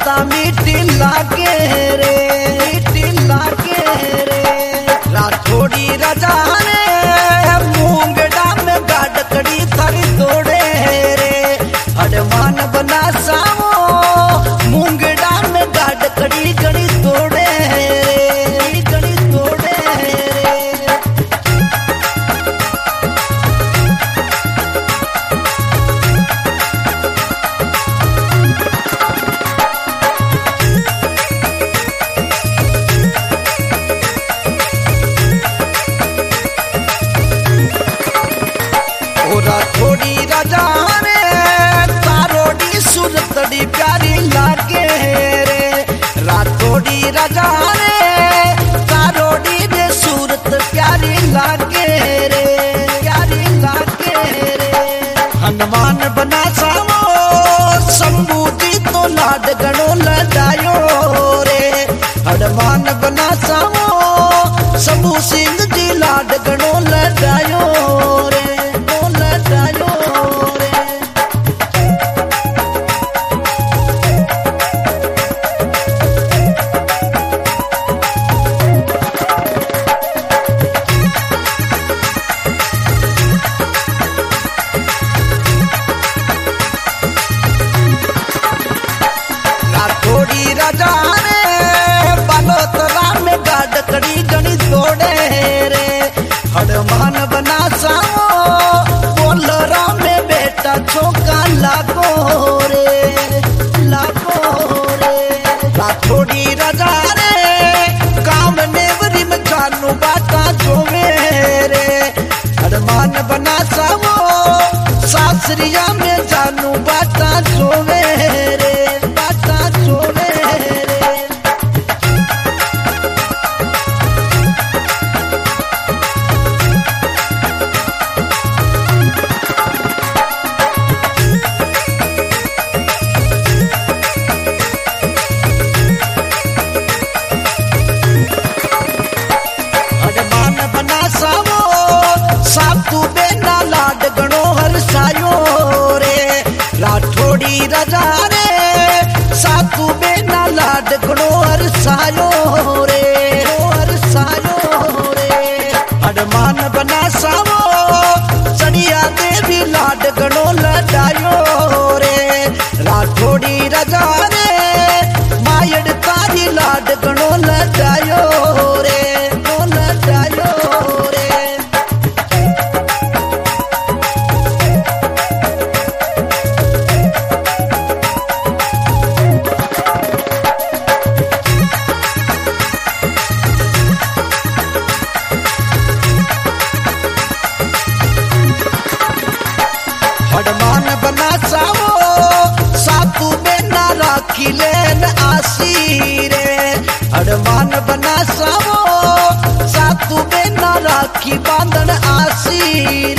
बाता मीठी लागे रे, मीठी लागे रे। राठौड़ी राजा रे मूंगड़ा में गाडकड़ी थारी तोड़े रे। हनुमान बना सावो मूंगड़ा में गाडकड़ी गड़ी तोड़े रे, गड़ी तोड़े रे। राठौड़ी राजा रे तारोड़ी सूरतड़ी प्यारी लागे रे। राठौड़ी राजा रे तारोड़ी रे सूरत प्यारी लागे रे, प्यारी लागे रे। हनुमान बना सावो शंभू जी तो लाड गणो लदायो रे। हनुमान बना सावो शंभू सिंह जी लाड गणो लदायो रे, लदायो रे। राठौड़ी राजा रे बालोतरा में गाडकड़ी गणी तोड़े रे। हनुमान बना सावो बोलरा में बेटा चौका लागो रे, लागो रे। राठौड़ी राजा रे काम नेवरी में जानू बाटा जोवे रे। हनुमान बना सावो सासरिया में जानू बाटा जोवे रे, बाटा जोवे रे। हनुमान बना सावो सातू बेना लाड गणो हरसायो रे। राठौड़ी राजा रे सातू बेना लाड गणो हरसायो रे, हरसायो रे। हनुमान बना सावो चढ़िया देवी लाड गणो लदायो रे। राठौड़ी राजा रे मायड़ तारी लाड गणो लदायो रे, लदायो रे। हनुमान बना सावो सातू बेना राखी लेन आसी रे। हनुमान बना सावो सातू बेना राखी बांधन आसी